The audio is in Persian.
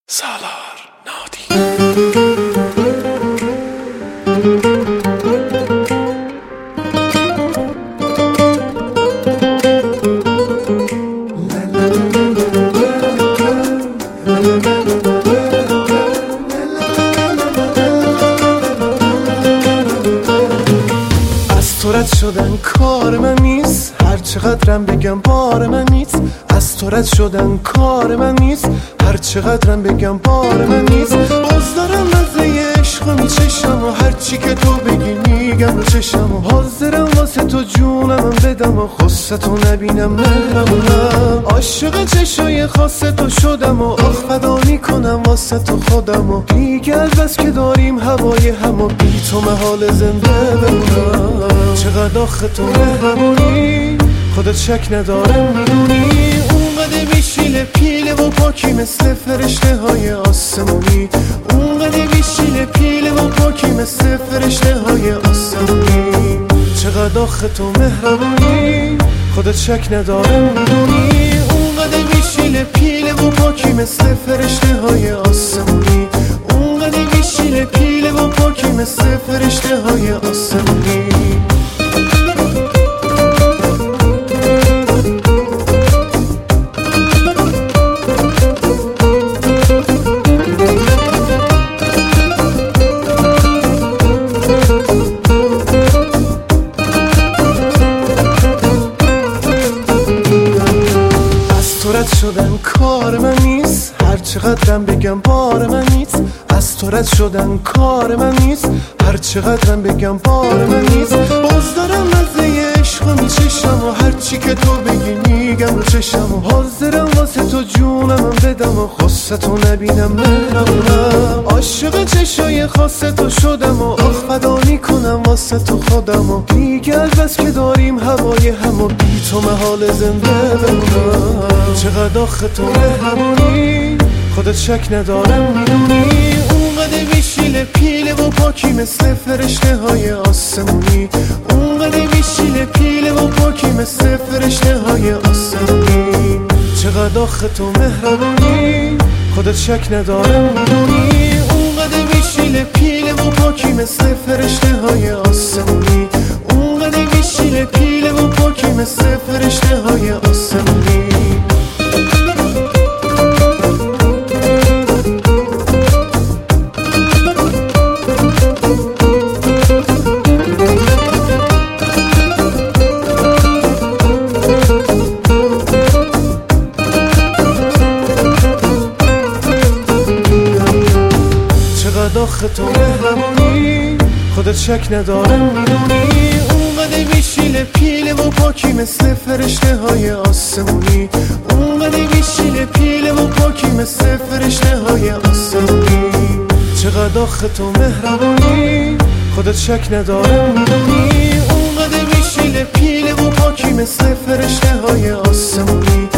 سالار نادی. از تو رد شدن کار من نیست، هر چقدرم بگم بار من نیست. از تو رد شدن کار من نیست، هر چقدرم بگم بار من نیست. باز دارم مزه عشق میچشم و هر چی که تو بگی میگم رو چشم و حاضرم واسه تو جونم بدم و خستو نبینم مهرمونم. عاشق چشای خاص تو شدم و آخ فدا میکنم واسه تو خودم و دیگه از بس که داریم هوای هم و بی تو محال زنده بمونم. چقدر آخه تو مهرمونی خودت شک ندارم میدونی، اونقدر میشیله پیله و پاکی مثل فرشته های آسمونی. اونقدر میشیله پیله و پاکی مثل فرشته های آسمونی. چقدر آخه تو مهربونی خودت شک ندارم میدونی، اونقدر میشیله پیله و پاکی مثل فرشته های آسمونی. اونقدر میشیله پیله و پاکی مثل فرشته های آسمونی. رد شدن کار من نیست، هر چقدرم بگم بار من نیست. از تو رد شدن کار من نیست، هر چقدرم بگم بار من نیست. باز دارم مزه عشق میچشم و هر چی که تو بگی میگم رو چشم و حاضرم واسه تو جونم بدم و خستو نبینم مهرمونم. عاشق چشای خاص تو شدم و آخ فدا میکنم واسه تو خودم و دیگه از بس که داریم هوای هم و بی تو محال زنده بمونم. چقدر آخه تو مهربونی خودت شک ندارم میدونی، اونقدر میشیله پیله و پاکی مثل فرشته های آسمونی. اونقدر میشیله پیله و پاکی مثل فرشته های آسمونی. چقدر آخه تو مهربونی خودت شک ندارم میدونی، اونقدر میشیله پیله و پاکی مثل فرشته های آسمونی. اونقدر میشیله پیله و پاکی مثل فرشته های آسمونی. آخه تو مهربونی خودت شک ندارم میدونی، اونقدر میشیله پیله و پاکی مثل فرشته های آسمونی. اونقدر میشیله پیله و پاکی مثل فرشته های آسمونی. چقدر آخه تو مهربونی خودت شک ندارم میدونی، اونقدر میشیله پیله و پاکی مثل فرشته های آسمونی.